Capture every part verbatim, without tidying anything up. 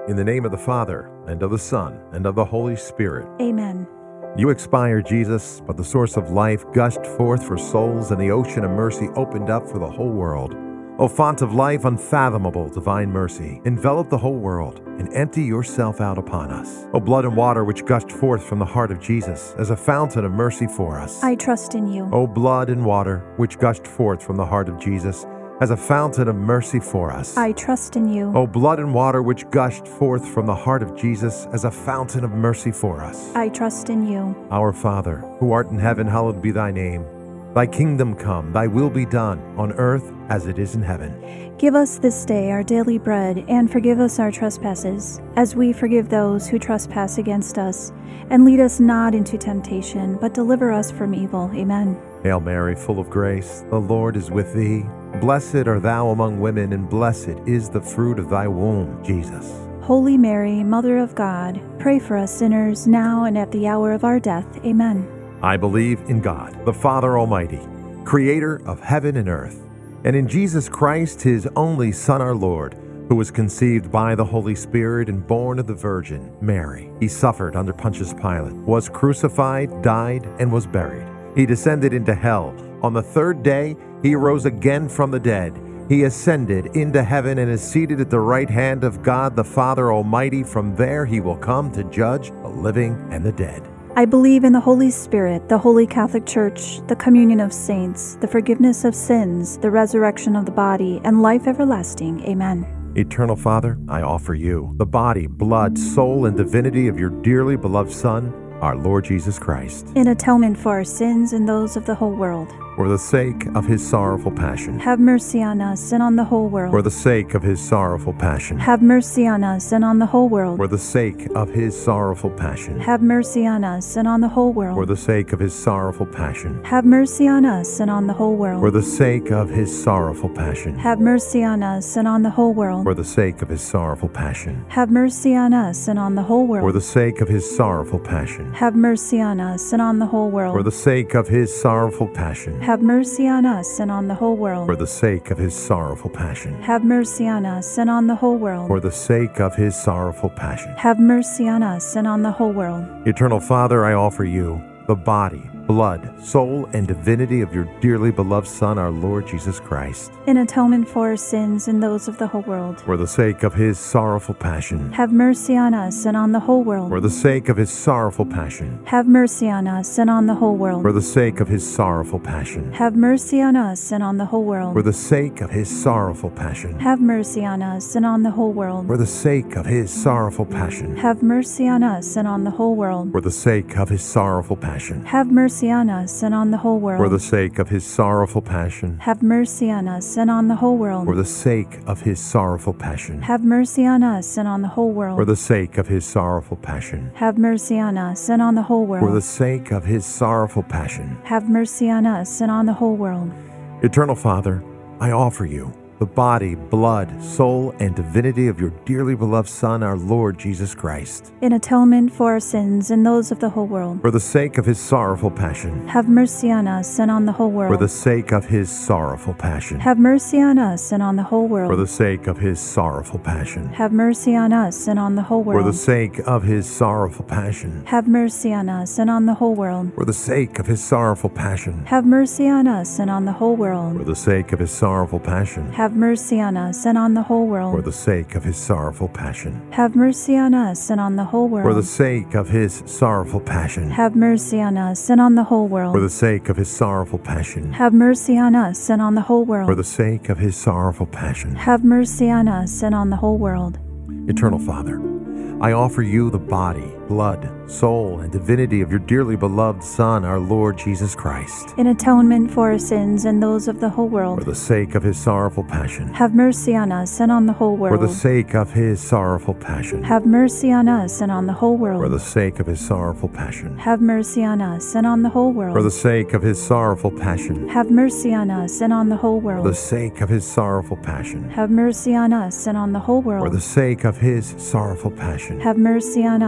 In the name of the Father, and of the Son, and of the Holy Spirit. Amen. You expired, Jesus, but the source of life gushed forth for souls, and the ocean of mercy opened up for the whole world. O font of life, unfathomable divine mercy, envelop the whole world and empty yourself out upon us. O blood and water which gushed forth from the heart of Jesus as a fountain of mercy for us. I trust in you. O blood and water which gushed forth from the heart of Jesus as a fountain of mercy for us. I trust in you. O blood and water which gushed forth from the heart of Jesus as a fountain of mercy for us. I trust in you. Our Father, who art in heaven, hallowed be thy name. Thy kingdom come, thy will be done, on earth as it is in heaven. Give us this day our daily bread, and forgive us our trespasses, as we forgive those who trespass against us. And lead us not into temptation, but deliver us from evil. Amen. Hail Mary, full of grace, the Lord is with thee. Blessed art thou among women, and blessed is the fruit of thy womb, Jesus. Holy Mary, Mother of God, pray for us sinners, now and at the hour of our death. Amen. I believe in God, the Father Almighty, creator of heaven and earth, and in Jesus Christ, his only Son, our Lord, who was conceived by the Holy Spirit and born of the Virgin Mary. He suffered under Pontius Pilate, was crucified, died, and was buried. He descended into hell. On the third day, he arose again from the dead. He ascended into heaven and is seated at the right hand of God, the Father Almighty. From there he will come to judge the living and the dead. I believe in the Holy Spirit, the Holy Catholic Church, the communion of saints, the forgiveness of sins, the resurrection of the body, and life everlasting. Amen. Eternal Father, I offer you the body, blood, soul, and divinity of your dearly beloved Son, our Lord Jesus Christ, in atonement for our sins and those of the whole world. For the sake of his sorrowful passion. Have mercy on us and on the whole world. For the sake of his sorrowful passion. Have mercy on us and on the whole world. For the sake of his sorrowful passion. Have mercy on us and on the whole world. For the sake of his sorrowful passion. Have mercy on us and on the whole world. For the sake of his sorrowful passion. Have mercy on us and on the whole world. For the sake of his sorrowful passion. Have mercy on us and on the whole world. For the sake of his sorrowful passion. Have mercy on us and on the whole world. For the sake of his sorrowful passion. Have mercy on us and on the whole world. For the sake of his sorrowful passion. Have mercy on us and on the whole world. For the sake of his sorrowful passion. Have mercy on us and on the whole world. Eternal Father, I offer you the body, blood, soul, and divinity of your dearly beloved Son, our Lord Jesus Christ, in atonement for our sins and those of the whole world. For the sake of his sorrowful passion. Have mercy on us and on the whole world. For the sake of his sorrowful passion. Have mercy on us and on the whole world. For the sake of his sorrowful passion. Have mercy on us and on the whole world. For the sake of his sorrowful passion. Have mercy on us and on the whole world. For the sake of his sorrowful passion. Have mercy on us and on the whole world. For the sake of his sorrowful passion. Have mercy on us and on the whole world. For the sake of his sorrowful passion. Have mercy on us and on the whole world. For the sake of his sorrowful passion. Have mercy on us and on the whole world. For the sake of his sorrowful passion. Have mercy on us and on the whole world. For the sake of his sorrowful passion. Have mercy on us and on the whole world. Eternal Father, I offer you the body, blood, soul, and divinity of your dearly beloved Son, our Lord Jesus Christ, in atonement for our sins and those of the whole world. For the sake of his sorrowful passion. Have mercy on us and on the whole world. For the sake of his sorrowful passion. Have mercy on us and on the whole world. For the sake of his sorrowful passion. Have mercy on us and on the whole world. For the sake of his sorrowful passion. Have mercy on us and on the whole world. For the sake of his sorrowful passion. Have mercy on us and on the whole world. For the sake of his sorrowful passion. Have mercy on us and on the whole world. For the sake of his sorrowful passion. Have mercy on us and on the whole world. For the sake of his sorrowful passion. Have mercy on us and on the whole world. For the sake of his sorrowful passion. Have mercy on us and on the whole world. For the sake of his sorrowful passion. Have mercy on us and on the whole world. Eternal Father, I offer you the body, blood, soul, and divinity of your dearly beloved Son, our Lord Jesus Christ, in atonement for our sins and those of the whole world. For the sake of his sorrowful passion. Have mercy on us and on the whole world. For the sake of his sorrowful passion. Have mercy on us and on the whole world. For the sake of his sorrowful passion. Have mercy on us and on the whole world. For the sake of his sorrowful passion. Have mercy on us and on the whole world. For the sake of his sorrowful passion. Have mercy on us and on the whole world. For the sake of his sorrowful passion. Have mercy on us and on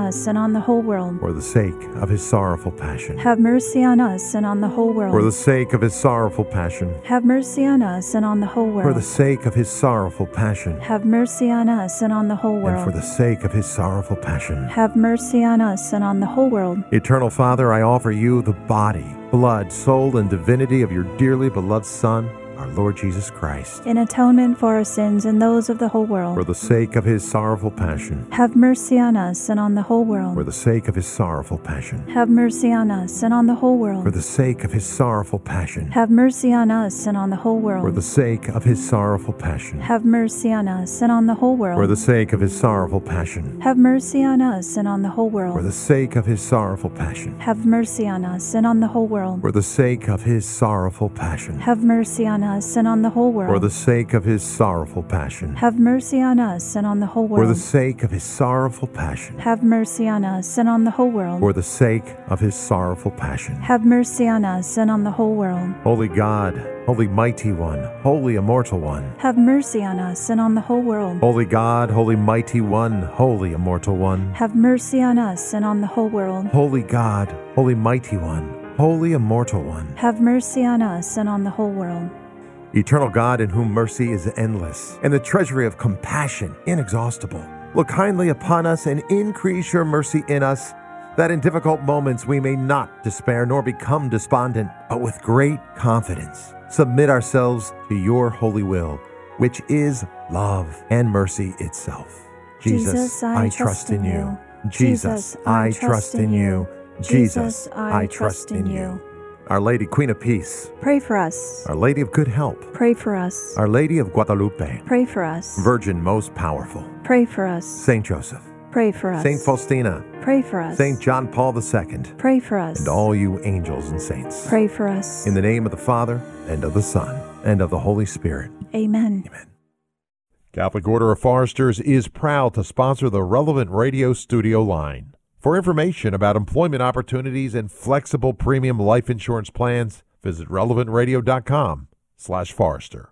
on the whole world. For the sake of his sorrowful passion. Have mercy on us and on the whole world. For the sake of his sorrowful passion. Have mercy on us and on the whole world. For the sake of his sorrowful passion. Have mercy on us and on the whole world. And for the sake of his sorrowful passion. Have mercy on us and on the whole world. Eternal Father, I offer you the body, blood, soul, and divinity of your dearly beloved Son, our Lord Jesus Christ, in atonement for our sins and those of the whole world. For the sake of his sorrowful passion. Have mercy on us and on the whole world. For the sake of his sorrowful passion. Have mercy on us and on the whole world. For the sake of his sorrowful passion. Have mercy on us and on the whole world. For the sake of his sorrowful passion. Have mercy on us and on the whole world. For the sake of his sorrowful passion. Have mercy on us and on the whole world. For the sake of his sorrowful passion. Have mercy on us and on the whole world. For the sake of his sorrowful passion. Have mercy on us and on the whole world. For the sake of his sorrowful passion. Have mercy on us and on the whole world. For the sake of his sorrowful passion. Have mercy on us and on the whole world. For the sake of his sorrowful passion. Have mercy on us and on the whole world. Holy God, Holy Mighty One, Holy Immortal One, have mercy on us and on the whole world. Holy God, Holy Mighty One, Holy Immortal One, have mercy on us and on the whole world. Holy God, Holy Mighty One, Holy Immortal One, have mercy on us and on the whole world. Eternal God, in whom mercy is endless, and the treasury of compassion inexhaustible, look kindly upon us and increase your mercy in us, that in difficult moments we may not despair nor become despondent, but with great confidence submit ourselves to your holy will, which is love and mercy itself. Jesus, Jesus I, I trust in you. Jesus, I trust in you. Jesus, I trust in you. Our Lady, Queen of Peace, pray for us. Our Lady of Good Help, pray for us. Our Lady of Guadalupe, pray for us. Virgin most powerful, pray for us. Saint Joseph, pray for us. Saint Faustina, pray for us. Saint John Paul the Second, pray for us. And all you angels and saints, pray for us. In the name of the Father, and of the Son, and of the Holy Spirit. Amen. Amen. Catholic Order of Foresters is proud to sponsor the Relevant Radio Studio line. For information about employment opportunities and flexible premium life insurance plans, visit relevant radio dot com slash Forester.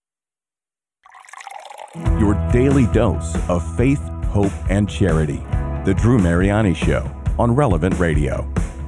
Your daily dose of faith, hope, and charity. The Drew Mariani Show on Relevant Radio.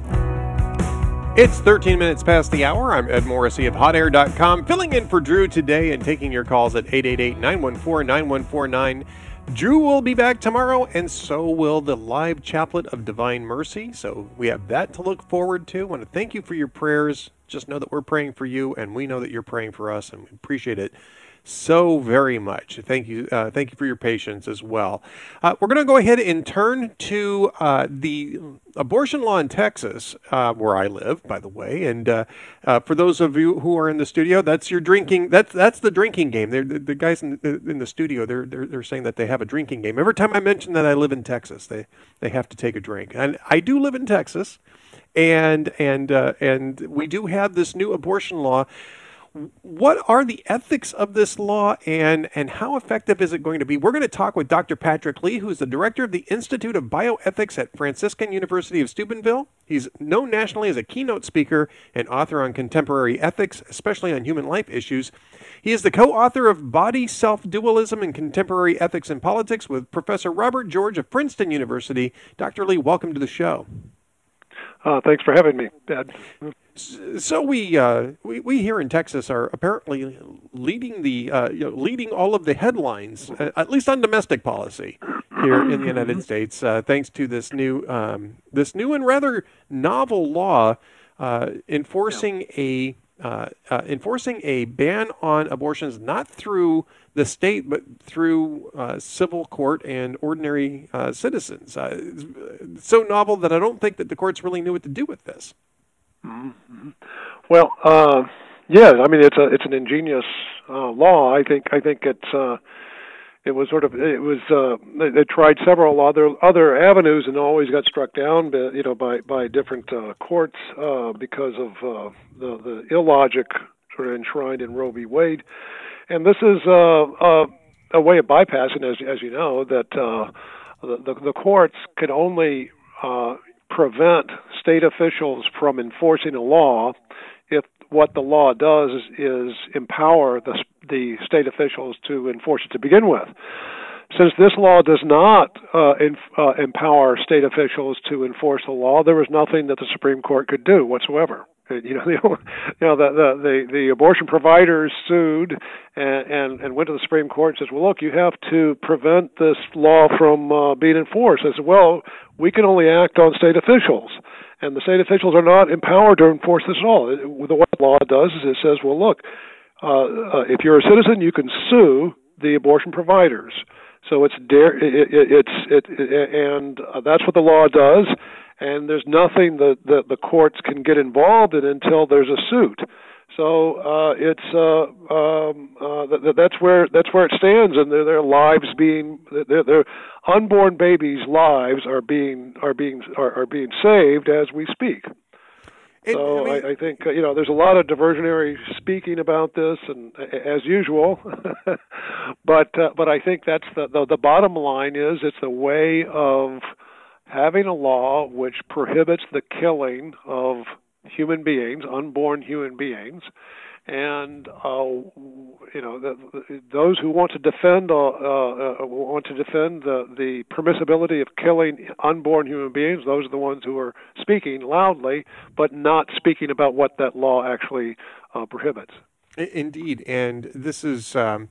It's thirteen minutes past the hour. I'm Ed Morrissey of hot air dot com, filling in for Drew today and taking your calls at eight eight eight, nine one four, nine one four nine. Drew will be back tomorrow, and so will the live Chaplet of Divine Mercy. So we have that to look forward to. I want to thank you for your prayers. Just know that we're praying for you, and we know that you're praying for us, and we appreciate it so very much. Thank you. Uh, thank you for your patience as well. Uh, we're going to go ahead and turn to uh, the abortion law in Texas, uh, where I live, by the way. And uh, uh, for those of you who are in the studio, that's your drinking. That's that's the drinking game. They're, the, the guys in the, in the studio, they're, they're they're saying that they have a drinking game. Every time I mention that I live in Texas, they they have to take a drink. And I do live in Texas, and and uh, and we do have this new abortion law. What are the ethics of this law, and, and how effective is it going to be? We're going to talk with Doctor Patrick Lee, who's the director of the Institute of Bioethics at Franciscan University of Steubenville. He's known nationally as a keynote speaker and author on contemporary ethics, especially on human life issues. He is the co-author of Body, Self-Dualism, and Contemporary Ethics in Politics with Professor Robert George of Princeton University. Doctor Lee, welcome to the show. Uh, thanks for having me, Ed. So we, uh, we we here in Texas are apparently leading the uh, you know, leading all of the headlines, uh, at least on domestic policy here in the United States, uh, thanks to this new um, this new and rather novel law uh, enforcing a uh, uh, enforcing a ban on abortions, not through the state but through uh, civil court and ordinary uh, citizens. Uh, it's so novel that I don't think that the courts really knew what to do with this. Mm-hmm. Well, uh, yeah, I mean it's a it's an ingenious uh, law. I think I think it's uh, it was sort of it was uh, they, they tried several other other avenues and always got struck down, you know, by by different uh, courts uh, because of uh, the the illogic sort of enshrined in Roe v. Wade, and this is uh, uh, a way of bypassing, as as you know, that uh, the, the the courts could only uh, prevent state officials from enforcing a law if what the law does is, is empower the, the state officials to enforce it to begin with. since this law does not uh, in, uh, empower state officials to enforce the law, there was nothing that the Supreme Court could do whatsoever. You know, the, you know, the, the the the abortion providers sued and, and and went to the Supreme Court and says, well, look, you have to prevent this law from uh, being enforced. I said, well, we can only act on state officials, and the state officials are not empowered to enforce this at all. It, the what the law does is it says, well, look, uh, uh, if you're a citizen, you can sue the abortion providers. So it's dare, it, it, it's it, it and uh, that's what the law does. And there's nothing that, that the courts can get involved in until there's a suit. So uh, it's uh, um, uh, th- that's where that's where it stands, and their, their lives being their, their unborn babies' lives are being are being are, are being saved as we speak. It, so I, mean, I, I think uh, you know there's a lot of diversionary speaking about this, and as usual, but uh, but I think that's the, the the bottom line is it's a way of having a law which prohibits the killing of human beings, unborn human beings, and uh, you know the, the, those who want to defend uh, uh, want to defend the, the permissibility of killing unborn human beings. Those are the ones who are speaking loudly, but not speaking about what that law actually uh, prohibits. Indeed, and this is. Um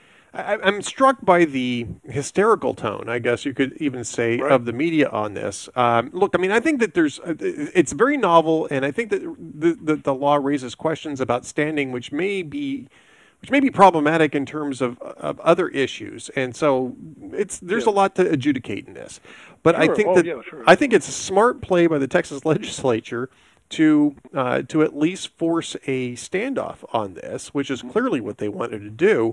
I, I'm struck by the hysterical tone, I guess you could even say, right, of the media on this. Um, look, I mean, I think that there's, it's very novel, and I think that the, the, the law raises questions about standing, which may be, which may be problematic in terms of, of other issues. And so it's there's yeah. a lot to adjudicate in this. But sure. I think oh, that yeah, sure. I think it's a smart play by the Texas legislature to uh, to at least force a standoff on this, which is clearly what they wanted to do.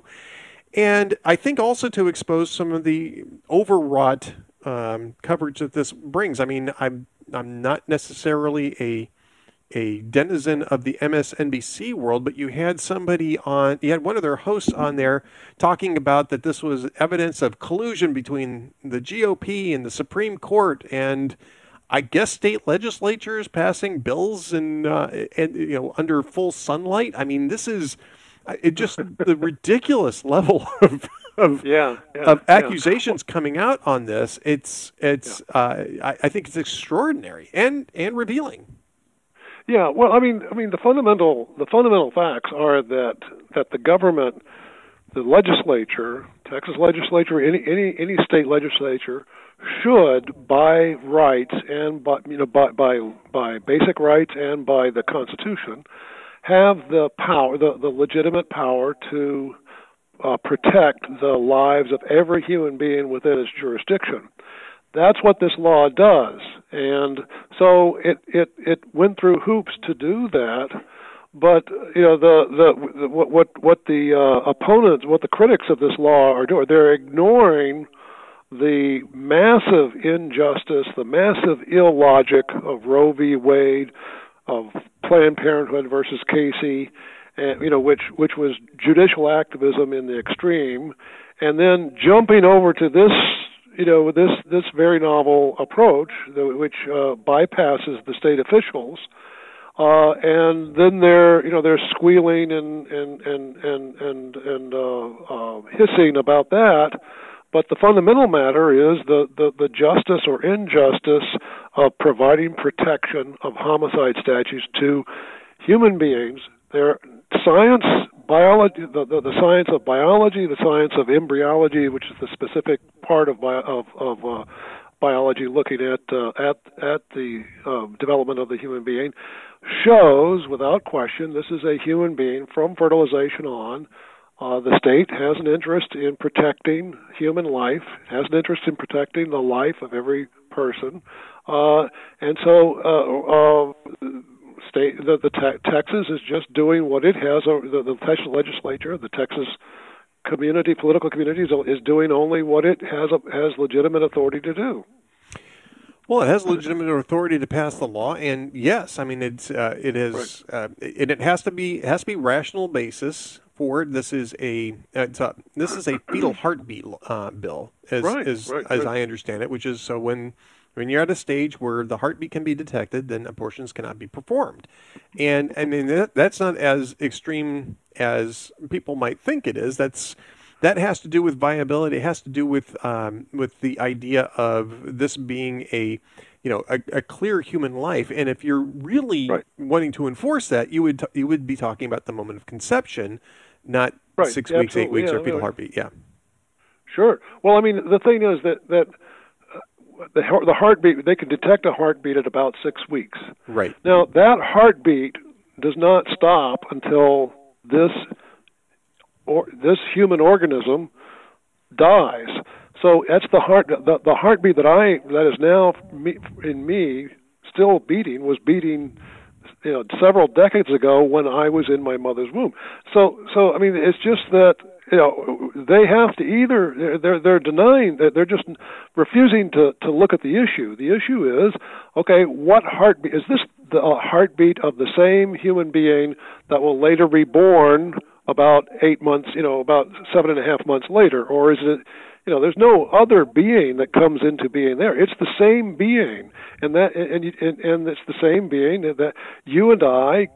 And I think also to expose some of the overwrought um, coverage that this brings. I mean, I'm I'm not necessarily a a denizen of the M S N B C world, but you had somebody on, you had one of their hosts on there talking about that this was evidence of collusion between the G O P and the Supreme Court, and I guess state legislatures passing bills and uh, and you know under full sunlight. I mean, this is. It just the ridiculous level of of, yeah, yeah, of accusations yeah. coming out on this. It's it's yeah. uh, I, I think it's extraordinary and, and revealing. Yeah, well, I mean, I mean the fundamental the fundamental facts are that that the government, the legislature, Texas legislature, any any any state legislature should, by rights and by you know by by by basic rights and by the Constitution, have the power, the, the legitimate power to uh, protect the lives of every human being within its jurisdiction. That's what this law does, and so it, it, it went through hoops to do that. But you know the the, the what what what the uh, opponents, what the critics of this law are doing, they're ignoring the massive injustice, the massive illogic of Roe v. Wade, of Planned Parenthood versus Casey, and, you know, which which was judicial activism in the extreme, and then jumping over to this, you know, this this very novel approach, which uh, bypasses the state officials, uh, and then they're you know they're squealing and and and and and, and uh, uh, hissing about that. But the fundamental matter is the, the, the justice or injustice of providing protection of homicide statutes to human beings. Their science, biology, the, the, the science of biology, the science of embryology, which is the specific part of bio, of, of uh, biology looking at uh, at at the uh, development of the human being, shows without question this is a human being from fertilization on. Uh, the state has an interest in protecting human life, has an interest in protecting the life of every person, uh, and so uh, uh, state the, the te- Texas is just doing what it has. Uh, the, the Texas legislature, the Texas community, political community, is, is doing only what it has a, has legitimate authority to do. Well, it has legitimate authority to pass the law, and yes, I mean it's uh, it is right. uh, it, it has to be it has to be rational basis. Forward. This is a, it's a this is a fetal heartbeat uh, bill, as right, as, right, as right. I understand it, which is so when when you're at a stage where the heartbeat can be detected, then abortions cannot be performed, and I mean that, that's not as extreme as people might think it is. That's that has to do with viability. It has to do with um, with the idea of this being a, you know, a, a clear human life. And if you're really right. wanting to enforce that, you would t- you would be talking about the moment of conception, not right. six yeah, weeks, eight weeks, yeah, or fetal right. heartbeat. Yeah. Sure. Well, I mean, the thing is that that uh, the the heartbeat, they can detect a heartbeat at about six weeks. Right. Now that heartbeat does not stop until this or this human organism dies. So that's the heart. The, the heartbeat that I that is now me, in me still beating was beating, you know, several decades ago when I was in my mother's womb. So so I mean, it's just that, you know, they have to either they're they're denying that they're just refusing to to look at the issue. The issue is, okay, what heartbeat is this? The uh, heartbeat of the same human being that will later be born about eight months, you know, about seven and a half months later, or is it? You know, there's no other being that comes into being there. It's the same being, and that and and, and it's the same being that you and I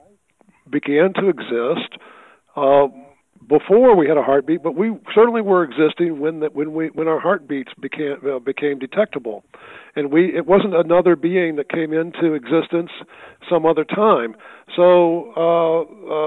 began to exist uh, before we had a heartbeat. But we certainly were existing when that when we when our heartbeats became uh, became detectable, and we it wasn't another being that came into existence some other time. So uh,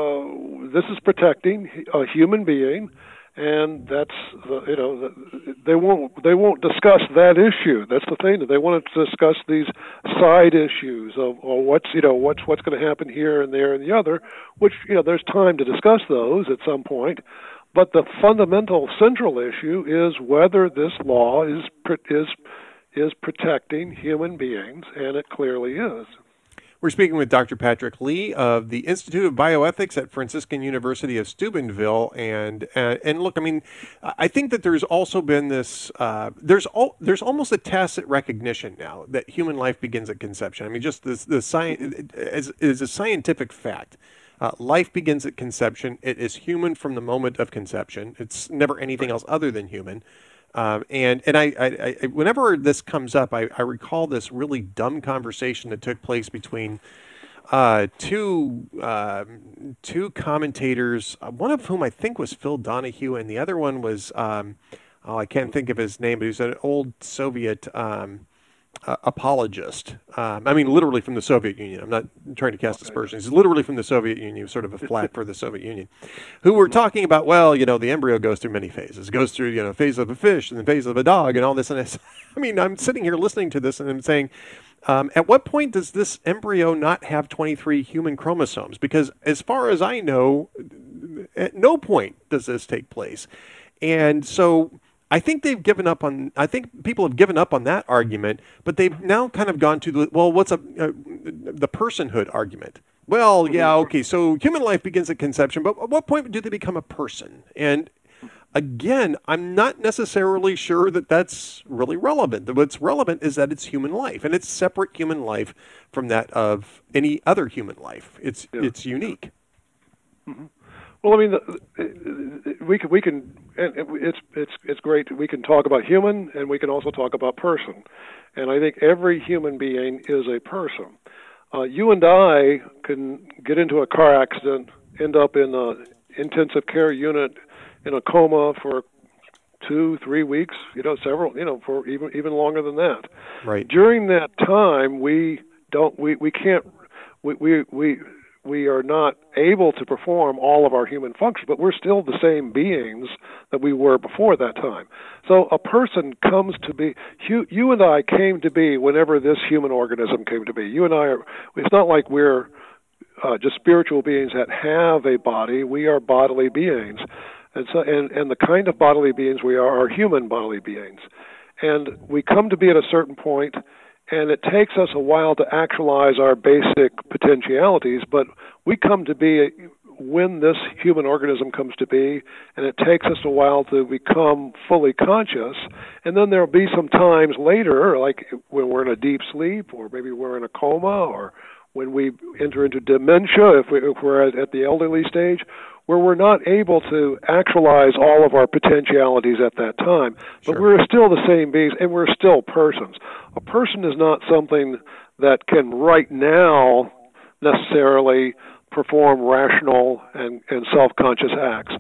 uh, this is protecting a human being. And that's the, you know they won't they won't discuss that issue. That's the thing. They want to discuss these side issues of or what's you know what's what's going to happen here and there and the other. Which you know there's time to discuss those at some point. But the fundamental central issue is whether this law is is is protecting human beings, and it clearly is. We're speaking with Doctor Patrick Lee of the Institute of Bioethics at Franciscan University of Steubenville, and uh, and look, I mean, I think that there's also been this uh, there's all there's almost a tacit recognition now that human life begins at conception. I mean, just this the science is is a scientific fact. Uh, life begins at conception. It is human from the moment of conception. It's never anything else other than human. Um, and and I, I, I whenever this comes up, I, I recall this really dumb conversation that took place between uh, two uh, two commentators, uh, one of whom I think was Phil Donahue, and the other one was um, oh I can't think of his name, but he was an old Soviet um, uh, apologist. Um, I mean, literally from the Soviet Union. I'm not trying to cast aspersions. He's literally from the Soviet Union, sort of a flat for the Soviet Union, who were talking about, well, you know, the embryo goes through many phases. It goes through, you know, phase of a fish and the phase of a dog and all this. And I, I mean, I'm sitting here listening to this and I'm saying, um, at what point does this embryo not have twenty-three human chromosomes? Because as far as I know, at no point does this take place. And so I think they've given up on, I think people have given up on that argument, but they've now kind of gone to the, well, what's a, uh, the personhood argument. Well, yeah, okay, so human life begins at conception, but at what point do they become a person? And again, I'm not necessarily sure that that's really relevant. What's relevant is that it's human life, and it's separate human life from that of any other human life. It's yeah. it's unique. Mm-hmm. Well, I mean, the, we can we can and it's it's it's great. We can talk about human, and we can also talk about person. And I think every human being is a person. Uh, you and I can get into a car accident, end up in an intensive care unit, in a coma for two, three weeks. You know, several. You know, for even even longer than that. Right. During that time, we don't we we can't we we we. we are not able to perform all of our human functions, but we're still the same beings that we were before that time. So a person comes to be, you, you and I came to be whenever this human organism came to be. You and I are, it's not like we're uh, just spiritual beings that have a body. We are bodily beings. And so, and, and the kind of bodily beings we are are human bodily beings. And we come to be at a certain point, and it takes us a while to actualize our basic potentialities, but we come to be when this human organism comes to be, and it takes us a while to become fully conscious. And then there'll be some times later, like when we're in a deep sleep, or maybe we're in a coma, or when we enter into dementia, if, we, if we're at, at the elderly stage, where we're not able to actualize all of our potentialities at that time. But sure. We're still the same beings, and we're still persons. A person is not something that can right now necessarily perform rational and, and self-conscious acts.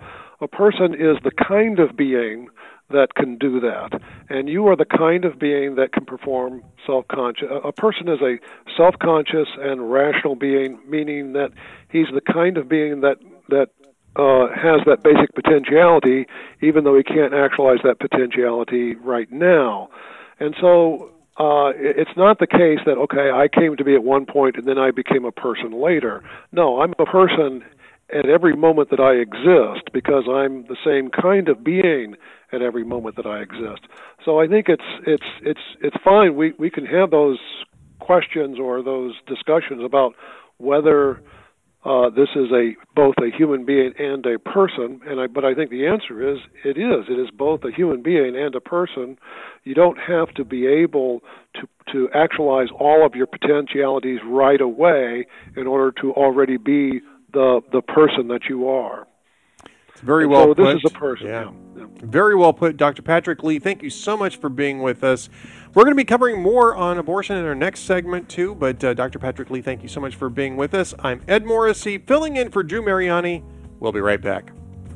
A person is the kind of being that can do that, and you are the kind of being that can perform self-conscious. A person is a self-conscious and rational being, meaning that he's the kind of being that that uh, has that basic potentiality, even though he can't actualize that potentiality right now. And so uh, it's not the case that, okay, I came to be at one point and then I became a person later. No, I'm a person at every moment that I exist, because I'm the same kind of being at every moment that I exist. So I think it's it's it's it's fine. We we can have those questions or those discussions about whether uh, this is a both a human being and a person. And I but I think the answer is it is. It is both a human being and a person. You don't have to be able to to actualize all of your potentialities right away in order to already be the the person that you are. It's very well so put. This is a person. Yeah. Yeah. Yeah. Very well put, Doctor Patrick Lee. Thank you so much for being with us. We're going to be covering more on abortion in our next segment, too. But uh, Doctor Patrick Lee, thank you so much for being with us. I'm Ed Morrissey, filling in for Drew Mariani. We'll be right back.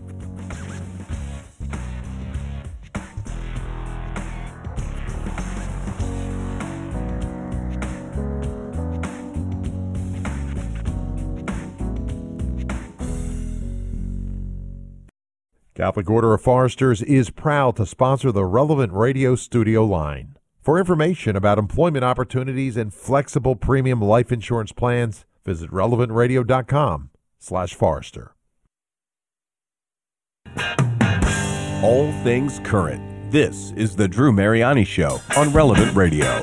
Catholic Order of Foresters is proud to sponsor the Relevant Radio studio line. For information about employment opportunities and flexible premium life insurance plans, visit relevant radio dot com slash Forester. All things current. This is the Drew Mariani Show on Relevant Radio.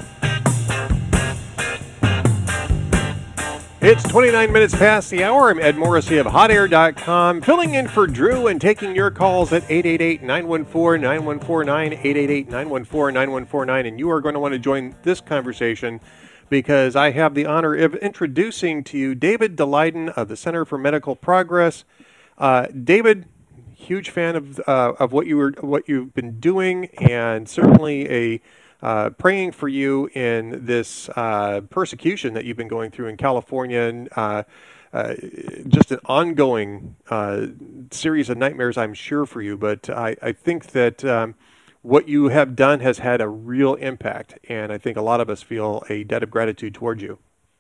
It's twenty-nine minutes past the hour. I'm Ed Morrissey of hot air dot com, filling in for Drew and taking your calls at eight eight eight, nine one four, nine one four nine, eight eight eight, nine one four, nine one four nine. And you are going to want to join this conversation because I have the honor of introducing to you David Daleiden of the Center for Medical Progress. Uh, David, huge fan of uh, of what you were what you've been doing, and certainly a Uh, praying for you in this uh, persecution that you've been going through in California, and uh, uh, just an ongoing uh, series of nightmares, I'm sure, for you. But I, I think that um, what you have done has had a real impact, and I think a lot of us feel a debt of gratitude towards you.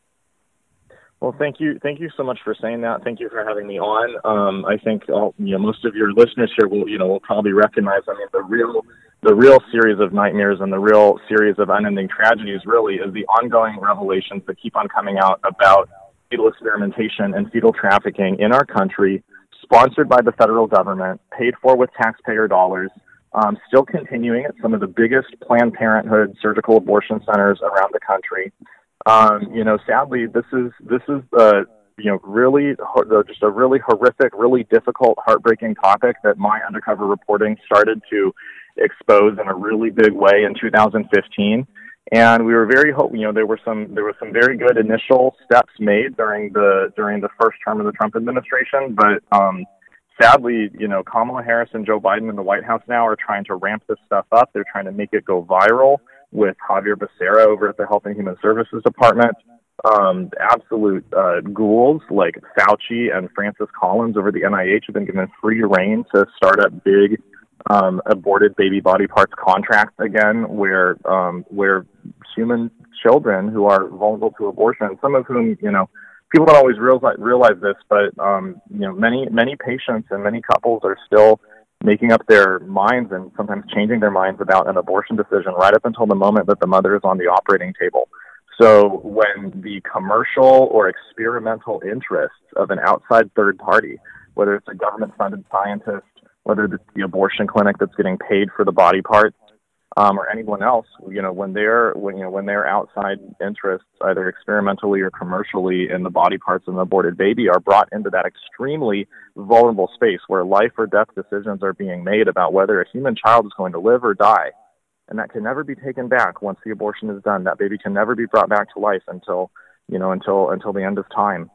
Well, thank you. Thank you so much for saying that. Thank you for having me on. Um, I think all, you know, most of your listeners here will, you know, will probably recognize, I mean, the real The real series of nightmares and the real series of unending tragedies really is the ongoing revelations that keep on coming out about fetal experimentation and fetal trafficking in our country, sponsored by the federal government, paid for with taxpayer dollars, um, still continuing at some of the biggest Planned Parenthood surgical abortion centers around the country. Um, you know, sadly, this is this is uh, you know really just a really horrific, really difficult, heartbreaking topic that my undercover reporting started to exposed in a really big way in two thousand fifteen, and we were very hope. You know, there were some there were some very good initial steps made during the during the first term of the Trump administration, but um, sadly, you know, Kamala Harris and Joe Biden in the White House now are trying to ramp this stuff up. They're trying to make it go viral with Javier Becerra over at the Health and Human Services Department. Um, absolute uh, ghouls like Fauci and Francis Collins over the N I H have been given free reign to start up big Um, aborted baby body parts contracts again, where um, where human children who are vulnerable to abortion, some of whom, you know, people don't always realize, realize this, but um, you know, many many patients and many couples are still making up their minds and sometimes changing their minds about an abortion decision right up until the moment that the mother is on the operating table. So when the commercial or experimental interests of an outside third party, whether it's a government-funded scientist, whether it's the abortion clinic that's getting paid for the body parts, um, or anyone else, you know, when they're when you know when their outside interests, either experimentally or commercially, in the body parts of an aborted baby, are brought into that extremely vulnerable space where life or death decisions are being made about whether a human child is going to live or die, and that can never be taken back once the abortion is done. That baby can never be brought back to life until you know until until the end of time.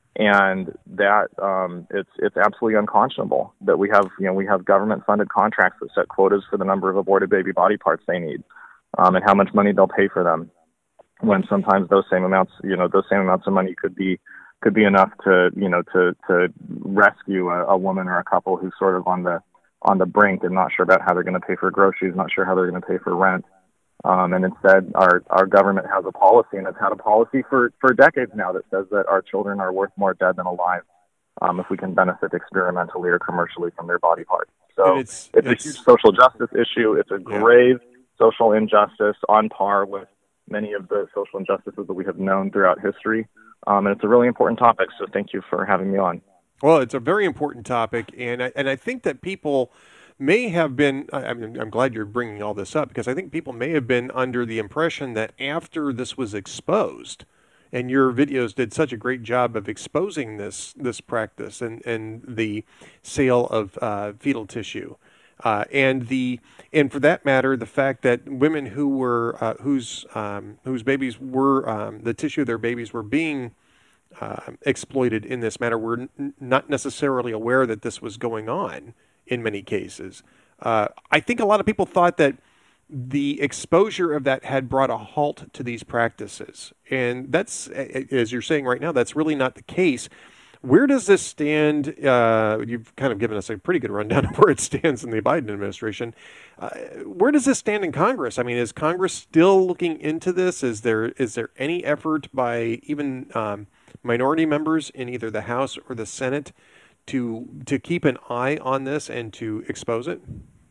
And that um, it's it's absolutely unconscionable that we have you know we have government funded contracts that set quotas for the number of aborted baby body parts they need, um, and how much money they'll pay for them, when sometimes those same amounts you know those same amounts of money could be could be enough to, you know, to to rescue a, a woman or a couple who's sort of on the on the brink and not sure about how they're going to pay for groceries, not sure how they're going to pay for rent. Um, and instead, our, our government has a policy, and it's had a policy for, for decades now that says that our children are worth more dead than alive um, if we can benefit experimentally or commercially from their body parts. So it's, it's, it's a huge social justice issue. It's a grave yeah. social injustice on par with many of the social injustices that we have known throughout history. Um, and it's a really important topic, so thank you for having me on. Well, it's a very important topic, and I, and I think that people may have been, I mean, I'm glad you're bringing all this up, because I think people may have been under the impression that after this was exposed, and your videos did such a great job of exposing this this practice and, and the sale of uh, fetal tissue, uh, and the and for that matter, the fact that women who were uh, whose um, whose babies were um, the tissue of their babies were being uh, exploited in this manner were n- not necessarily aware that this was going on. In many cases, uh, I think a lot of people thought that the exposure of that had brought a halt to these practices. And that's, as you're saying right now, that's really not the case. Where does this stand? Uh, you've kind of given us a pretty good rundown of where it stands in the Biden administration. Uh, where does this stand in Congress? I mean, is Congress still looking into this? Is there is there any effort by even um, minority members in either the House or the Senate to to keep an eye on this and to expose it?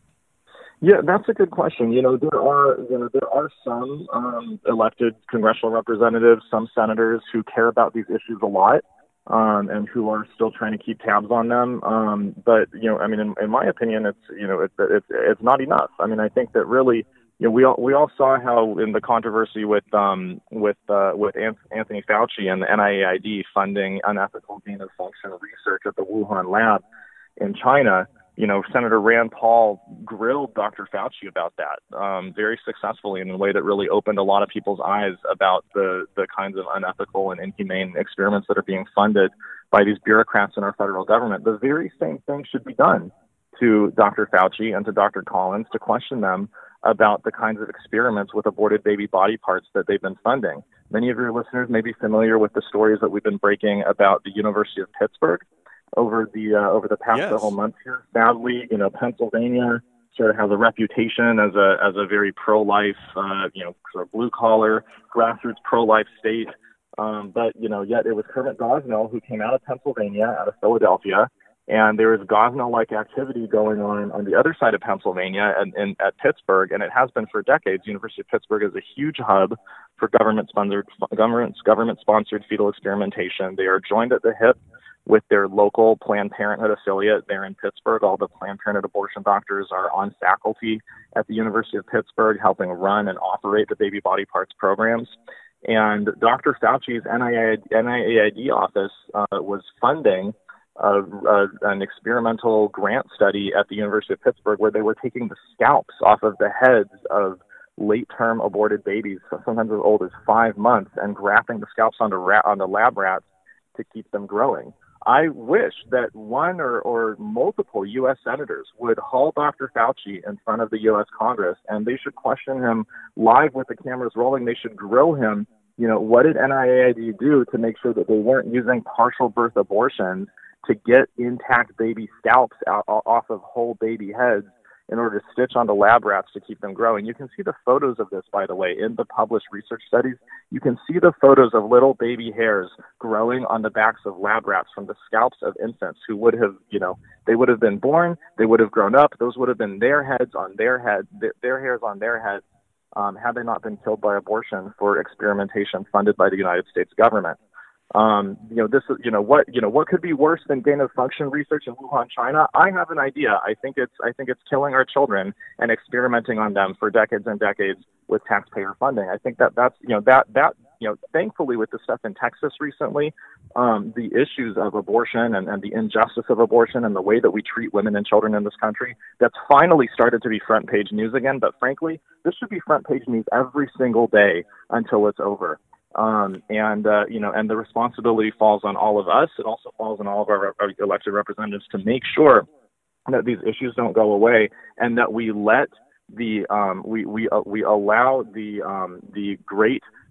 Yeah, that's a good question. You know, there are you know there are some um, elected congressional representatives, some senators who care about these issues a lot, um, and who are still trying to keep tabs on them. Um, but you know, I mean, in, in my opinion, it's you know, it, it's it's not enough. I mean, I think that really, you know, we all we all saw how in the controversy with um with uh, with Anthony Fauci and the N I A I D funding unethical gain of function research at the Wuhan lab in China, you know, Senator Rand Paul grilled Doctor Fauci about that um, very successfully in a way that really opened a lot of people's eyes about the the kinds of unethical and inhumane experiments that are being funded by these bureaucrats in our federal government. The very same thing should be done to Doctor Fauci and to Doctor Collins, to question them about the kinds of experiments with aborted baby body parts that they've been funding. Many of your listeners may be familiar with the stories that we've been breaking about the University of Pittsburgh over the uh, over the past yes. several months here. Sadly, you know, Pennsylvania sort of has a reputation as a as a very pro-life, uh, you know, sort of blue-collar, grassroots pro-life state. Um, but, you know, yet it was Kermit Gosnell who came out of Pennsylvania, out of Philadelphia, and there is Gosnell-like activity going on on the other side of Pennsylvania and, and at Pittsburgh, and it has been for decades. University of Pittsburgh is a huge hub for government-sponsored government government-sponsored fetal experimentation. They are joined at the hip with their local Planned Parenthood affiliate there in Pittsburgh. All the Planned Parenthood abortion doctors are on faculty at the University of Pittsburgh, helping run and operate the baby body parts programs. And Doctor Fauci's N I A I D office uh, was funding Uh, uh, an experimental grant study at the University of Pittsburgh where they were taking the scalps off of the heads of late-term aborted babies, sometimes as old as five months, and grafting the scalps onto, rat, onto lab rats to keep them growing. I wish that one or, or multiple U S senators would haul Doctor Fauci in front of the U S Congress, and they should question him live with the cameras rolling. They should grill him. You know, what did N I A I D do to make sure that they weren't using partial birth abortions to get intact baby scalps out, off of whole baby heads in order to stitch onto lab rats to keep them growing? You can see the photos of this, by the way, in the published research studies. You can see the photos of little baby hairs growing on the backs of lab rats from the scalps of infants who would have, you know, they would have been born, they would have grown up, those would have been their heads on their head, their, their hairs on their heads, um, had they not been killed by abortion for experimentation funded by the United States government. Um, you know, this is, you know, what, you know, what could be worse than gain of function research in Wuhan, China? I have an idea. I think it's, I think it's killing our children and experimenting on them for decades and decades with taxpayer funding. I think that that's, you know, that, that, you know, thankfully with the stuff in Texas recently, um, the issues of abortion and, and the injustice of abortion and the way that we treat women and children in this country, that's finally started to be front page news again. But frankly, this should be front page news every single day until it's over. Um, and, uh, you know, and the responsibility falls on all of us. It also falls on all of our, our elected representatives to make sure that these issues don't go away and that we let the, um, we, we, uh, we allow the, um, the great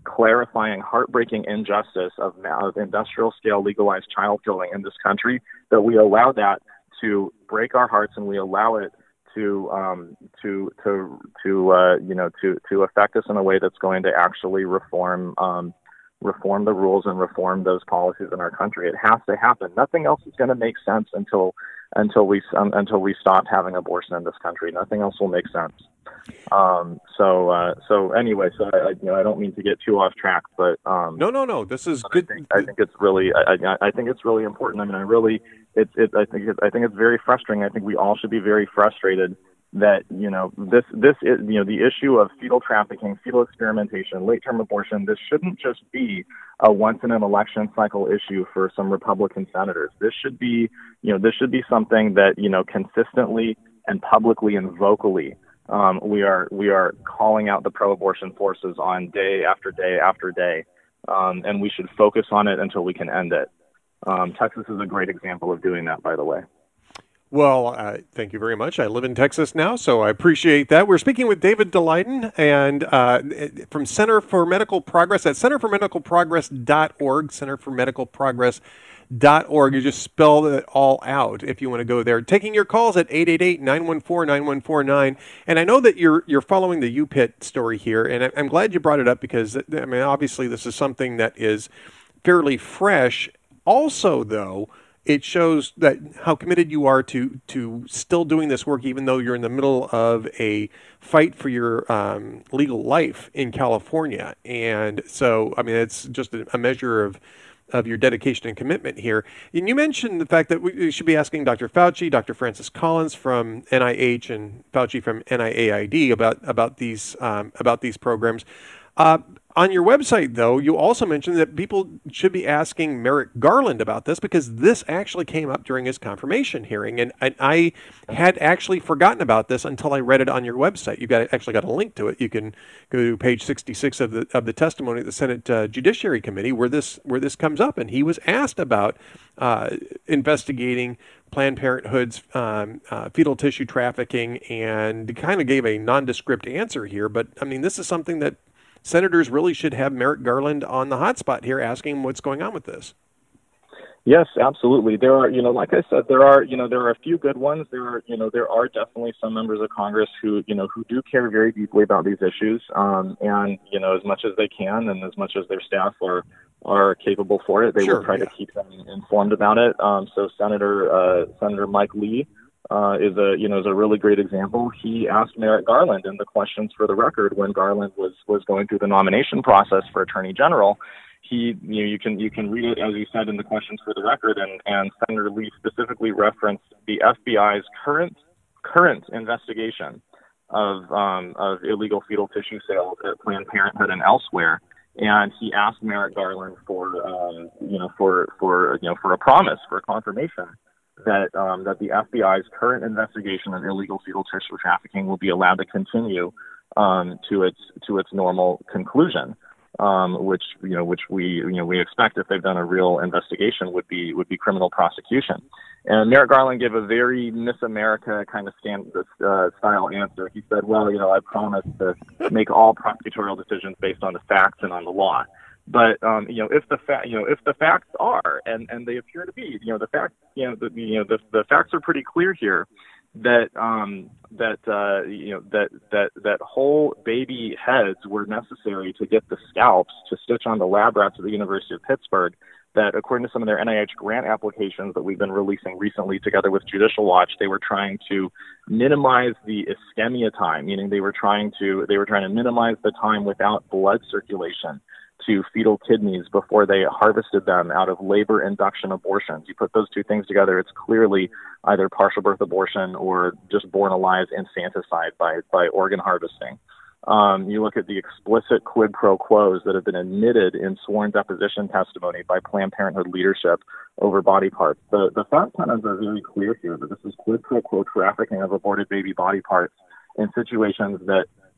clarifying, heartbreaking injustice of, of industrial-scale legalized child killing in this country, that we allow that to break our hearts, and we allow it to um, to to to uh, you know to to affect us in a way that's going to actually reform um, reform the rules and reform those policies in our country. It has to happen. Nothing else is going to make sense until until we um, until we stop having abortion in this country. Nothing else will make sense. Um, so uh, so anyway, so I, you know I don't mean to get too off track, but um, no, no, no. This is good. I think, I think it's really I, I, I think it's really important. I mean, I really it's it, I think it, I think it's very frustrating. I think we all should be very frustrated that you know this this is, you know the issue of fetal trafficking, fetal experimentation, late term abortion. This shouldn't just be a once in an election cycle issue for some Republican senators. This should be you know this should be something that you know consistently and publicly and vocally um, we are we are calling out the pro-abortion forces on day after day after day, um, and we should focus on it until we can end it. Um, Texas is a great example of doing that, by the way. Well, uh, thank you very much. I live in Texas now, so I appreciate that. We're speaking with David Daleiden and uh, from Center for Medical Progress at center for medical progress dot org, center for medical progress dot org. You just spell it all out if you want to go there. Taking your calls at eight eight eight, nine one four, nine one four nine. And I know that you're you're following the U P I T story here, and I'm glad you brought it up because, I mean, obviously this is something that is fairly fresh. Also, though, it shows that how committed you are to to still doing this work, even though you're in the middle of a fight for your um, legal life in California. And so, I mean, it's just a, a measure of of your dedication and commitment here. And you mentioned the fact that we should be asking Doctor Fauci, Doctor Francis Collins from N I H, and Fauci from N I A I D about about these um, about these programs. Uh, on your website, though, you also mentioned that people should be asking Merrick Garland about this because this actually came up during his confirmation hearing, and, and I had actually forgotten about this until I read it on your website. You've got actually got a link to it. You can go to page sixty-six of the of the testimony of the Senate uh, Judiciary Committee where this where this comes up, and he was asked about uh, investigating Planned Parenthood's um, uh, fetal tissue trafficking, and kind of gave a nondescript answer here. But I mean, this is something that senators really should have Merrick Garland on the hot spot here, asking what's going on with this. Yes, absolutely. There are, you know, like I said, there are, you know, there are a few good ones. There are, you know, there are definitely some members of Congress who, you know, who do care very deeply about these issues, um, and you know, as much as they can, and as much as their staff are are capable for it, they sure, will try yeah. to keep them informed about it. Um, so Senator uh, Senator Mike Lee Uh, is a you know is a really great example. He asked Merrick Garland in the questions for the record when Garland was was going through the nomination process for Attorney General. He you know, you can you can read it as he said in the questions for the record, and, and Senator Lee specifically referenced the F B I's current current investigation of um, of illegal fetal tissue sales at Planned Parenthood and elsewhere. And he asked Merrick Garland for um, you know for for you know for a promise, for a confirmation that um, that the F B I's current investigation of illegal fetal tissue trafficking will be allowed to continue um, to its to its normal conclusion, um, which you know which we you know we expect if they've done a real investigation would be would be criminal prosecution. And Merrick Garland gave a very Miss America kind of stand, uh, style answer. He said, "Well, you know, I promise to make all prosecutorial decisions based on the facts and on the law." But um, you know, if the fa- you know if the facts are, and, and they appear to be, you know, the facts, you know, the you know the the facts are pretty clear here, that um, that uh, you know that that that whole baby heads were necessary to get the scalps to stitch on the lab rats at the University of Pittsburgh. That according to some of their N I H grant applications that we've been releasing recently, together with Judicial Watch, they were trying to minimize the ischemia time, meaning they were trying to they were trying to minimize the time without blood circulation to fetal kidneys before they harvested them out of labor induction abortions. You put those two things together, it's clearly either partial birth abortion or just born alive infanticide by, by organ harvesting. Um, you look at the explicit quid pro quos that have been admitted in sworn deposition testimony by Planned Parenthood leadership over body parts. The, the fact patterns are very clear here that this is quid pro quo trafficking of aborted baby body parts in situations that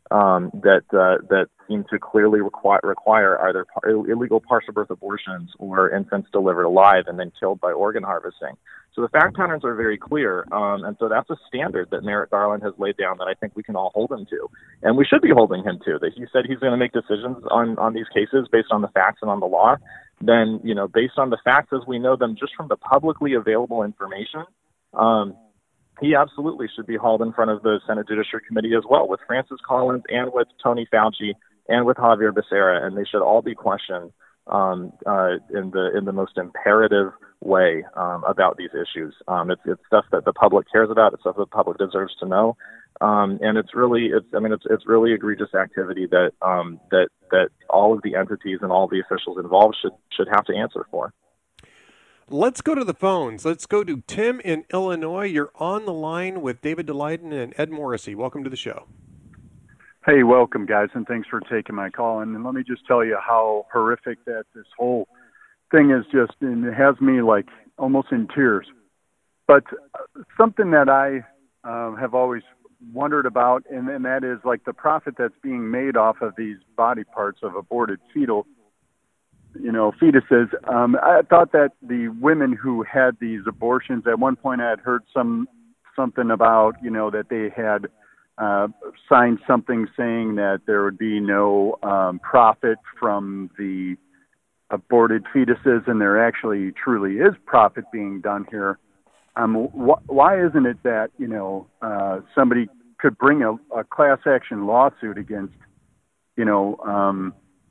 um, that uh, that seem to clearly require, require either par- illegal partial birth abortions or infants delivered alive and then killed by organ harvesting. So the fact patterns are very clear, um, and so that's a standard that Merrick Garland has laid down that I think we can all hold him to, and we should be holding him to. That he said he's going to make decisions on, on these cases based on the facts and on the law. Then, you know, based on the facts as we know them just from the publicly available information, um, he absolutely should be hauled in front of the Senate Judiciary Committee as well, with Francis Collins and with Tony Fauci and with Javier Becerra, and they should all be questioned um, uh, in the in the most imperative way um, about these issues. Um, it's it's stuff that the public cares about. It's stuff that the public deserves to know, um, and it's really it's I mean it's it's really egregious activity that um, that that all of the entities and all of the officials involved should should have to answer for. Let's go to the phones. Let's go to Tim in Illinois. You're on the line with David Daleiden and Ed Morrissey. Welcome to the show. Hey, welcome, guys, and thanks for taking my call. And let me just tell you how horrific that this whole thing is just, and it has me, like, almost in tears. But something that I uh, have always wondered about, and, and that is, like, the profit that's being made off of these body parts of aborted fetal you know, fetuses. Um, I thought that the women who had these abortions, at one point I had heard some something about, you know, that they had uh, signed something saying that there would be no um, profit from the aborted fetuses, and there actually truly is profit being done here. Um, wh- why isn't it that, you know, uh, somebody could bring a, a class action lawsuit against, you know, um,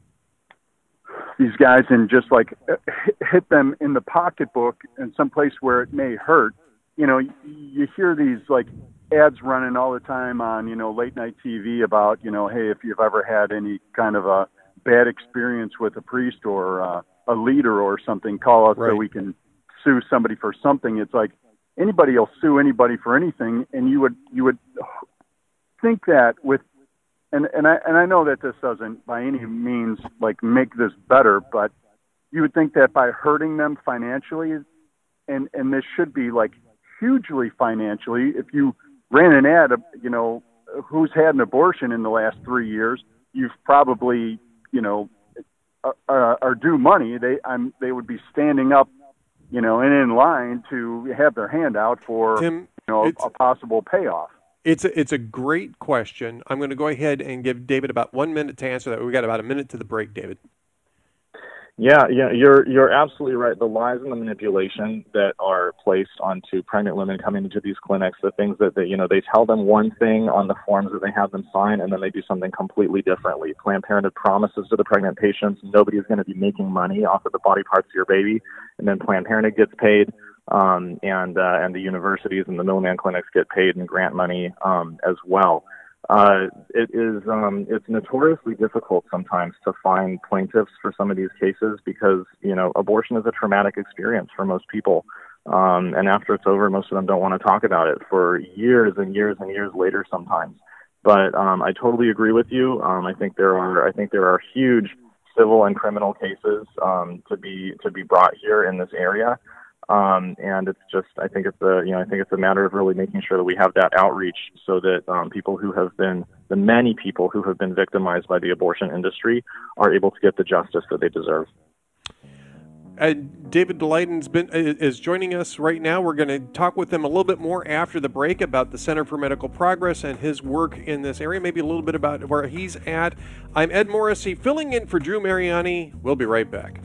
these guys and just like hit them in the pocketbook in some place where it may hurt? You know, you hear these like ads running all the time on, you know, late night T V about, you know, hey, if you've ever had any kind of a bad experience with a priest or uh, a leader or something, call us right, so we can sue somebody for something. It's like anybody will sue anybody for anything, and you would you would think that with And and I and I know that this doesn't by any means like make this better, but you would think that by hurting them financially, and and this should be like hugely financially. If you ran an ad, you know, who's had an abortion in the last three years, you've probably, you know, are, are due money. They I'm they would be standing up, you know, and in line to have their hand out for Tim, you know a, a possible payoff. It's a, it's a great question. I'm going to go ahead and give David about one minute to answer that. We've got about a minute to the break, David. Yeah, yeah, you're you're absolutely right. The lies and the manipulation that are placed onto pregnant women coming into these clinics, the things that they, you know, they tell them one thing on the forms that they have them sign, and then they do something completely differently. Planned Parenthood promises to the pregnant patients nobody is going to be making money off of the body parts of your baby, and then Planned Parenthood gets paid. Um, and uh, and the universities and the middleman clinics get paid in grant money um, as well. Uh, it is um, it's notoriously difficult sometimes to find plaintiffs for some of these cases because, you know, abortion is a traumatic experience for most people. Um, and after it's over, most of them don't want to talk about it for years and years and years later sometimes. But um, I totally agree with you. Um, I think there are I think there are huge civil and criminal cases um, to be to be brought here in this area. Um, and it's just, I think it's a, you know, I think it's a matter of really making sure that we have that outreach so that um, people who have been, the many people who have been victimized by the abortion industry are able to get the justice that they deserve. Uh, David Daleiden's been is joining us right now. We're going to talk with him a little bit more after the break about the Center for Medical Progress and his work in this area, maybe a little bit about where he's at. I'm Ed Morrissey, filling in for Drew Mariani. We'll be right back.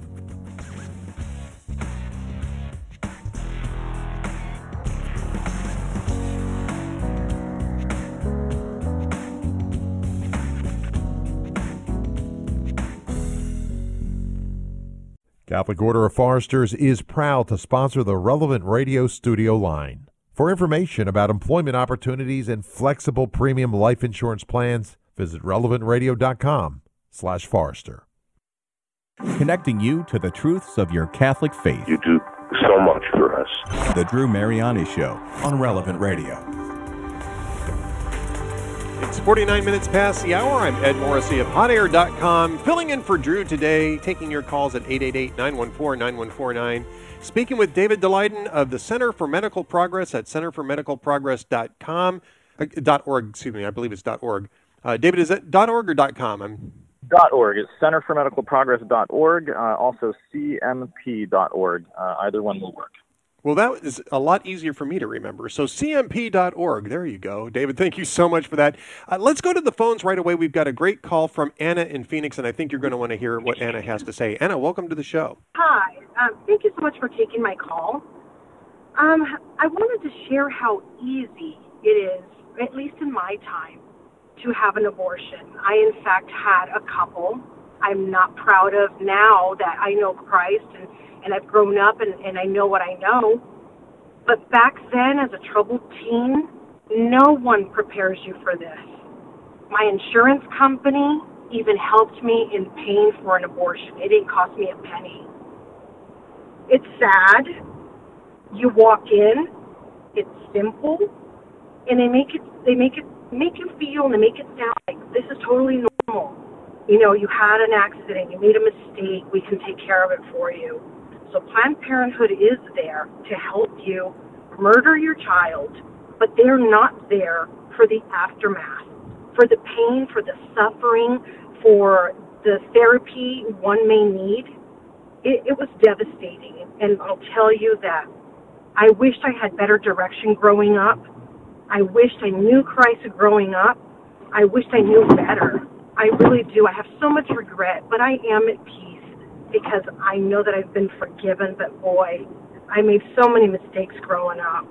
Catholic Order of Foresters is proud to sponsor the Relevant Radio studio line. For information about employment opportunities and flexible premium life insurance plans, visit relevant radio dot com slash Forester. Connecting you to the truths of your Catholic faith. You do so much for us. The Drew Mariani Show on Relevant Radio. It's forty-nine minutes past the hour. I'm Ed Morrissey of hot air dot com, filling in for Drew today, taking your calls at eight eight eight, nine one four, nine one four nine. Speaking with David Daleiden of the Center for Medical Progress at center for medical progress dot com, uh, .org, excuse me, I believe it's .org. Uh, David, is that .org or .com? I'm... .org. It's center for medical progress dot org, uh, also C M P dot org. Uh, either one will work. Well, that is a lot easier for me to remember. So C M P dot org. There you go. David, thank you so much for that. Uh, let's go to the phones right away. We've got a great call from Anna in Phoenix, and I think you're going to want to hear what Anna has to say. Anna, welcome to the show. Hi. Um, thank you so much for taking my call. Um, I wanted to share how easy it is, at least in my time, to have an abortion. I, in fact, had a couple. I'm not proud of now that I know Christ and, and I've grown up and, and I know what I know. But back then, as a troubled teen, no one prepares you for this. My insurance company even helped me in paying for an abortion. It didn't cost me a penny. It's sad. You walk in, it's simple, and they make it they make it make you feel and they make it sound like this is totally normal. You know, you had an accident, you made a mistake, we can take care of it for you. So Planned Parenthood is there to help you murder your child, but they're not there for the aftermath, for the pain, for the suffering, for the therapy one may need. It, it was devastating, and I'll tell you that I wished I had better direction growing up. I wished I knew Christ growing up. I wished I knew better. I really do. I have so much regret, but I am at peace because I know that I've been forgiven. But boy, I made so many mistakes growing up.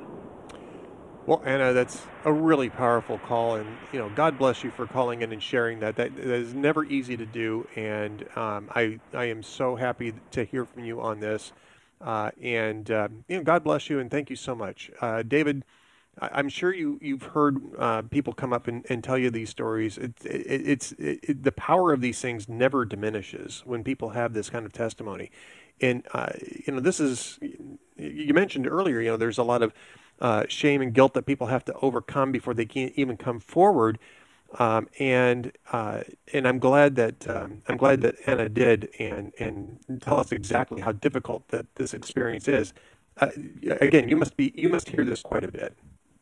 Well, Anna, that's a really powerful call, and you know, God bless you for calling in and sharing that. That, that is never easy to do, and um, I I am so happy to hear from you on this. Uh, and uh, you know, God bless you, and thank you so much, uh, David. I'm sure you, you've heard uh, people come up and, and tell you these stories. It, it, it's it, it, the power of these things never diminishes when people have this kind of testimony. And, uh, you know, this is, you mentioned earlier, you know, there's a lot of uh, shame and guilt that people have to overcome before they can even come forward. Um, and uh, and I'm glad that um, I'm glad that Anna did and, and tell us exactly how difficult that this experience is. Uh, again, you must be you must hear this quite a bit.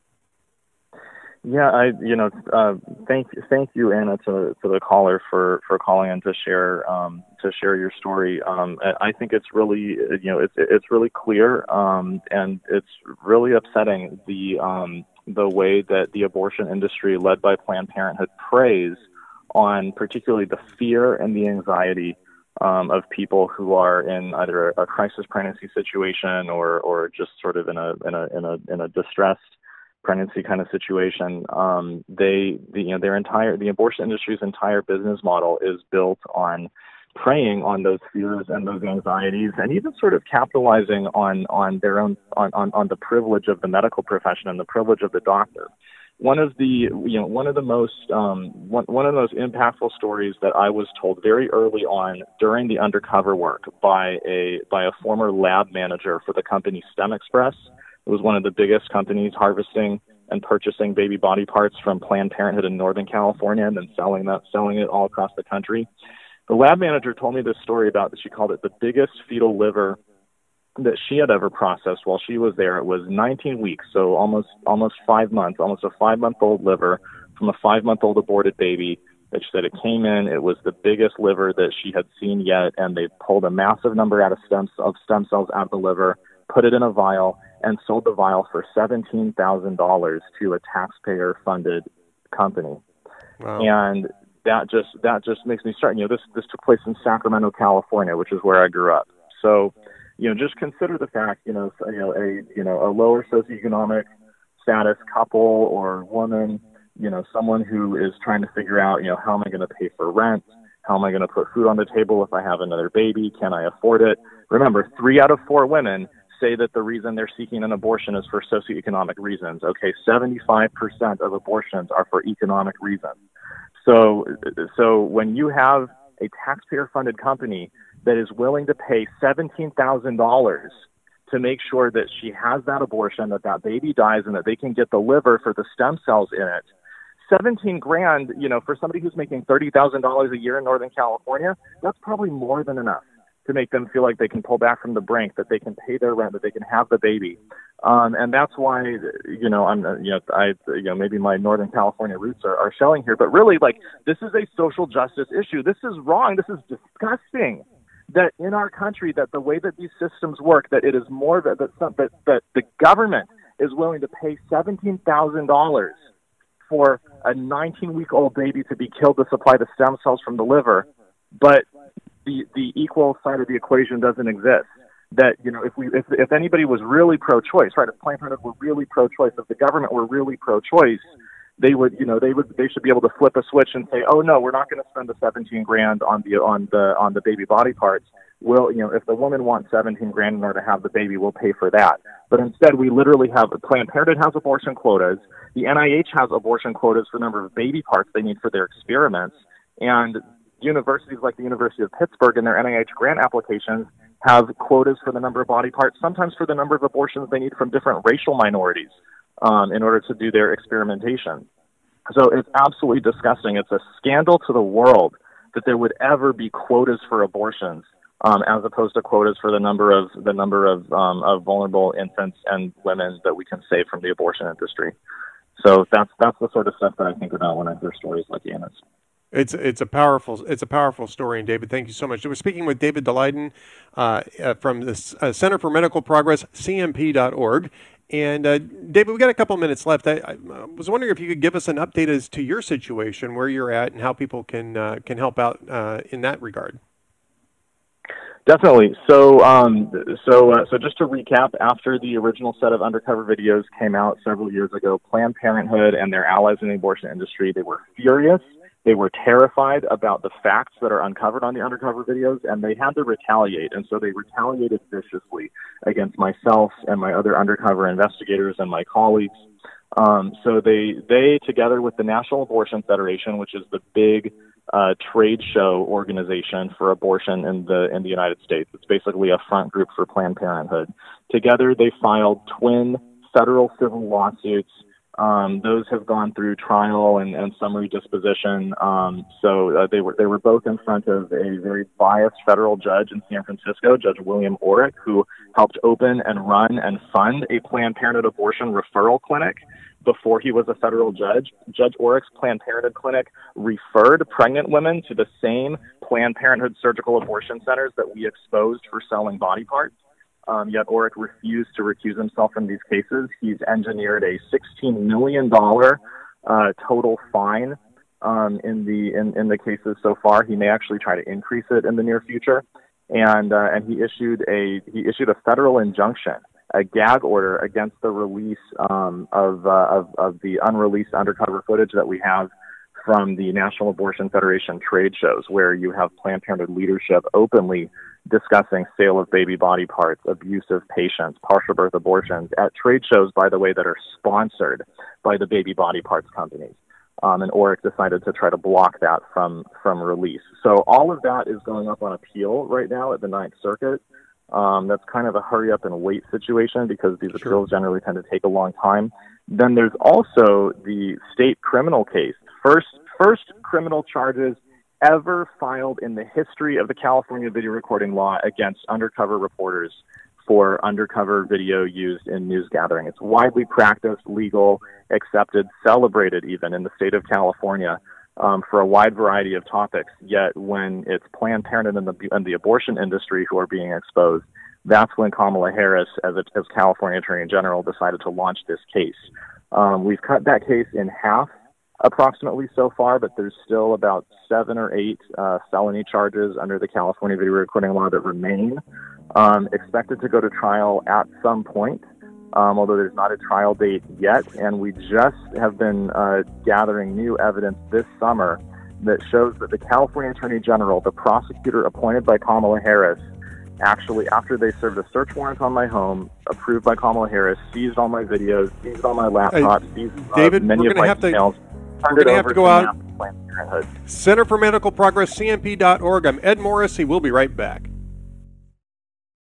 Yeah, I, you know, uh, thank, thank you, Anna, to, to the caller for, for calling in to share, um, to share your story. Um, I think it's really, you know, it's, it's really clear, um, and it's really upsetting the, um, the way that the abortion industry, led by Planned Parenthood, preys on particularly the fear and the anxiety, um, of people who are in either a, a crisis pregnancy situation or, or just sort of in a, in a, in a, in a distressed pregnancy kind of situation. Um, they, the, you know, their entire, the abortion industry's entire business model is built on preying on those fears and those anxieties, and even sort of capitalizing on, on their own, on, on, on the privilege of the medical profession and the privilege of the doctor. One of the, you know, one of the most, um, one, one of the most impactful stories that I was told very early on during the undercover work by a, by a former lab manager for the company STEM Express. It was one of the biggest companies harvesting and purchasing baby body parts from Planned Parenthood in Northern California and then selling that, selling it all across the country. The lab manager told me this story about that she called it the biggest fetal liver that she had ever processed while she was there. It was nineteen weeks, so almost almost five months, almost a five-month-old liver from a five-month-old aborted baby. That she said it came in. It was the biggest liver that she had seen yet, and they pulled a massive number out of stem of stem cells out of the liver, put it in a vial, and sold the vial for seventeen thousand dollars to a taxpayer-funded company. Wow. And that just that just makes me start. You know, this this took place in Sacramento, California, which is where I grew up. So, you know, just consider the fact, you know, you know, a you know a lower socioeconomic status couple or woman, you know, someone who is trying to figure out, you know, how am I going to pay for rent? How am I going to put food on the table if I have another baby? Can I afford it? Remember, three out of four women say that the reason they're seeking an abortion is for socioeconomic reasons. Okay, seventy-five percent of abortions are for economic reasons. So, so when you have a taxpayer-funded company that is willing to pay seventeen thousand dollars to make sure that she has that abortion, that that baby dies, and that they can get the liver for the stem cells in it, seventeen grand, you know, for somebody who's making thirty thousand dollars a year in Northern California, that's probably more than enough to make them feel like they can pull back from the brink, that they can pay their rent, that they can have the baby. Um, and that's why, you know, I'm, you know, I, you know, maybe my Northern California roots are, are showing here, but really, like, this is a social justice issue. This is wrong. This is disgusting that in our country, that the way that these systems work, that it is more that, that, some, that, that the government is willing to pay seventeen thousand dollars for a nineteen-week-old baby to be killed to supply the stem cells from the liver, but the, the equal side of the equation doesn't exist. That, you know, if we if if anybody was really pro-choice, right, if Planned Parenthood were really pro-choice, if the government were really pro-choice, they would, you know, they would they should be able to flip a switch and say, oh no, we're not going to spend the seventeen grand on the on the on the baby body parts. We'll, you know, if the woman wants seventeen grand in order to have the baby, we'll pay for that. But instead, we literally have Planned Parenthood has abortion quotas. The N I H has abortion quotas for the number of baby parts they need for their experiments, and universities like the University of Pittsburgh in their N I H grant applications have quotas for the number of body parts, sometimes for the number of abortions they need from different racial minorities um, in order to do their experimentation. So it's absolutely disgusting. It's a scandal to the world that there would ever be quotas for abortions um, as opposed to quotas for the number of the number of, um, of vulnerable infants and women that we can save from the abortion industry. So that's that's the sort of stuff that I think about when I hear stories like Anna's. It's it's a powerful it's a powerful story, and David, thank you so much. We're speaking with David Daleiden uh, uh, from the uh, Center for Medical Progress, C M P dot org. And uh, David, we got a couple minutes left. I, I was wondering if you could give us an update as to your situation, where you're at, and how people can uh, can help out uh, in that regard. Definitely. So, um, so, uh, so just to recap, after the original set of undercover videos came out several years ago, Planned Parenthood and their allies in the abortion industry, they were furious. They were terrified about the facts that are uncovered on the undercover videos, and they had to retaliate. And so they retaliated viciously against myself and my other undercover investigators and my colleagues. Um, so they, they, together with the National Abortion Federation, which is the big uh, trade show organization for abortion in the in the United States, it's basically a front group for Planned Parenthood. Together, they filed twin federal civil lawsuits. Um, those have gone through trial and, and summary disposition. Um, so uh, they were they were both in front of a very biased federal judge in San Francisco, Judge William Orrick, who helped open and run and fund a Planned Parenthood abortion referral clinic before he was a federal judge. Judge Orrick's Planned Parenthood clinic referred pregnant women to the same Planned Parenthood surgical abortion centers that we exposed for selling body parts. Um, yet Orrick refused to recuse himself from these cases. He's engineered a sixteen million dollars uh, total fine um, in the in, in the cases so far. He may actually try to increase it in the near future. And uh, and he issued a he issued a federal injunction, a gag order against the release um, of, uh, of of the unreleased undercover footage that we have from the National Abortion Federation trade shows, where you have Planned Parenthood leadership openly discussing sale of baby body parts, abuse of patients, partial birth abortions at trade shows, by the way, that are sponsored by the baby body parts companies. Um, and Orrick decided to try to block that from, from release. So all of that is going up on appeal right now at the Ninth Circuit. Um, that's kind of a hurry up and wait situation because these Sure. appeals generally tend to take a long time. Then there's also the state criminal case. First, first criminal charges ever filed in the history of the California video recording law against undercover reporters for undercover video used in news gathering. It's widely practiced, legal, accepted, celebrated even in the state of California um, for a wide variety of topics. Yet when it's Planned Parenthood and the, and the abortion industry who are being exposed, that's when Kamala Harris, as, a, as California Attorney General, decided to launch this case. Um, we've cut that case in half approximately so far, but there's still about seven or eight uh, felony charges under the California video recording law that remain, um, expected to go to trial at some point, um, although there's not a trial date yet. And we just have been uh, gathering new evidence this summer that shows that the California Attorney General, the prosecutor appointed by Kamala Harris, actually, after they served a search warrant on my home, approved by Kamala Harris, seized all my videos, seized all my laptops, uh, seized uh, David, many we're of gonna my have emails. To... We're going to have to go out. Planned Parenthood. Center for Medical Progress, C M P dot org. I'm Ed Morrissey. We'll be right back.